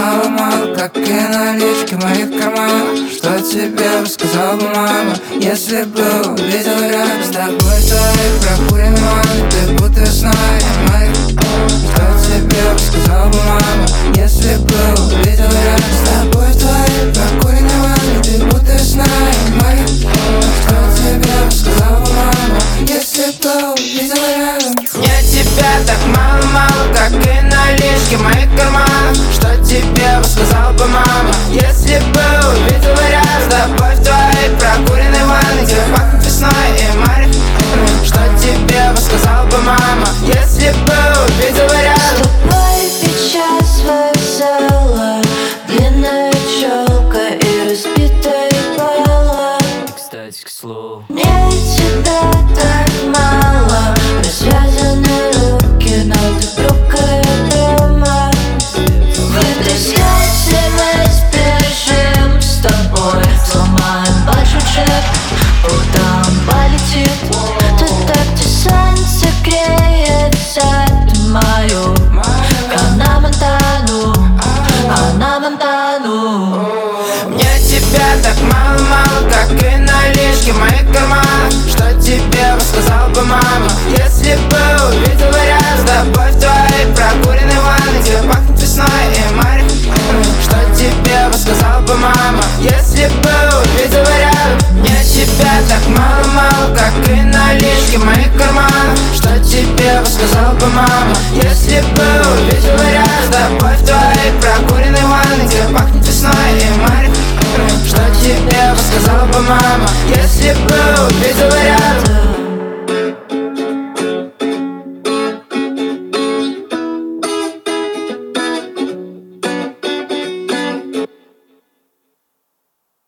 мало-мало, как и налички в моих карманах. Что тебе бы сказал бы мама, если бы увидел рядом с тобой в твоей прокуренной ванной? Ты будто весной и моих. Что тебе бы сказал бы мама, если бы увидел рядом с тобой в твоей прокуренной ванной? Ты будто весной и моих. Что тебе бы сказал бы мама, если бы увидел рядом? Мне тебя так мало-мало, как и налички в моих карманах. Что тебе бы сказал бы мама, если бы увидела рядом с тобой в твоей прокуренной ванной, где пахнет весной и море? Что тебе бы сказал бы мама, если бы увидела рядом? С тобой сейчас вокзала, длинная челка и разбитая бала. Кстати, к слову, Мне тебя так мало, развязаны руки, но ты брюкая дома. Вытрясайся весь, бежим с тобой, сломаем большой джип, утром полетит. Ты так, где солнце греется, ты мою Ханна Монтану, Ханна Монтану. мне тебя так мало-мало, как и налички в моих карманах. Что тебе бы сказал бы мама, если бы увидела рядом с тобой в твоей прокуренной ванной, где пахнет весной и море? Что тебе бы сказал бы мама, если бы увидела рядом? Мне тебя так мало-мало, как и налички в моих карманах. Что тебе бы сказал бы мама, если бы увидела рядом с тобой в твоей прокуренной ванной, где пахнет весной и море? Что тебе бы сказал бы мама, если бы увидела рядом?